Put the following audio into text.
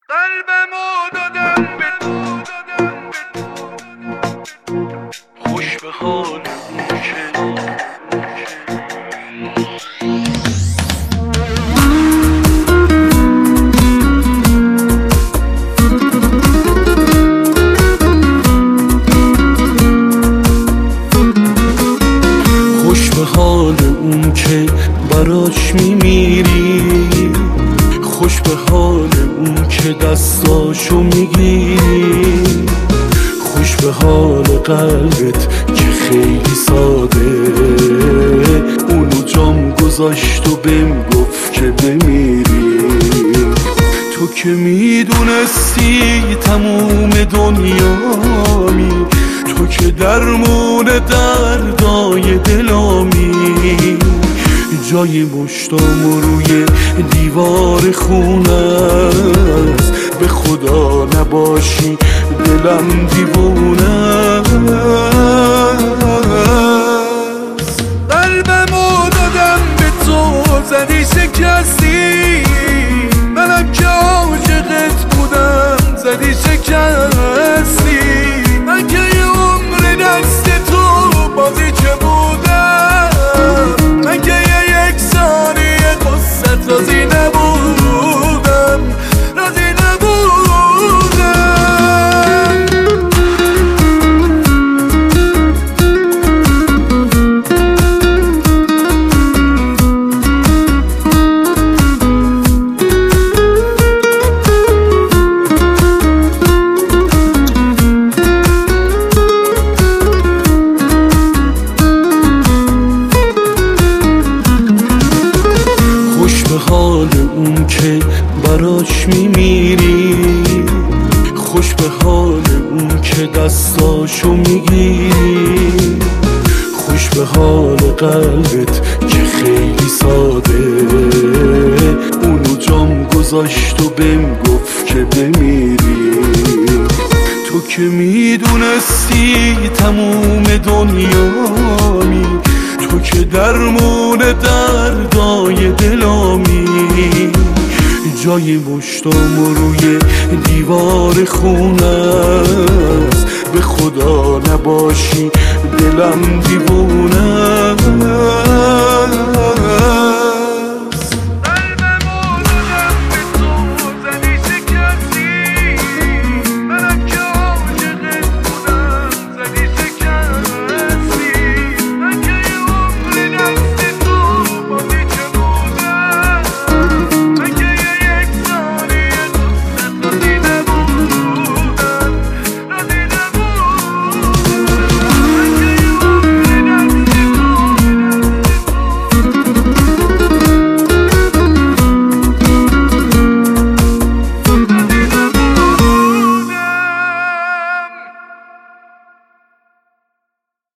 قلبمو دادم به تو، خوش به حال اون که خوش به حال اون که براش میمیری، خوش به حال اون که دستاشو میگیری، خوش به حال قلبت که خیلی ساده اونو جام گذاشت و بهم گفت که بمیری. تو که میدونستی تموم دنیامی، تو که درمون دردای دلامی، جای مشتام روی دیوار خونه است، به خدا نباشی دلم دیوونه است. قلبمو دادم به تو، زدی شکستی، منم که عاشقت بودم زدی شکستی. من که یه عمر دست تو بازی چه بودم، من که یک ثانیه قصت راضی نبودم، راضی نبودم. خوش به حال اون که براش میمیری، خوش به حال اون که دستاشو میگیری، خوش به حال قلبت که خیلی ساده اونو جام گذاشت و بهم گفت که بمیری. تو که میدونستی تموم دنیامی، تو که درمون دردای دلامی، جای مشتام روی دیوار خونه است، به خدا نباشی دلم دیوونه است.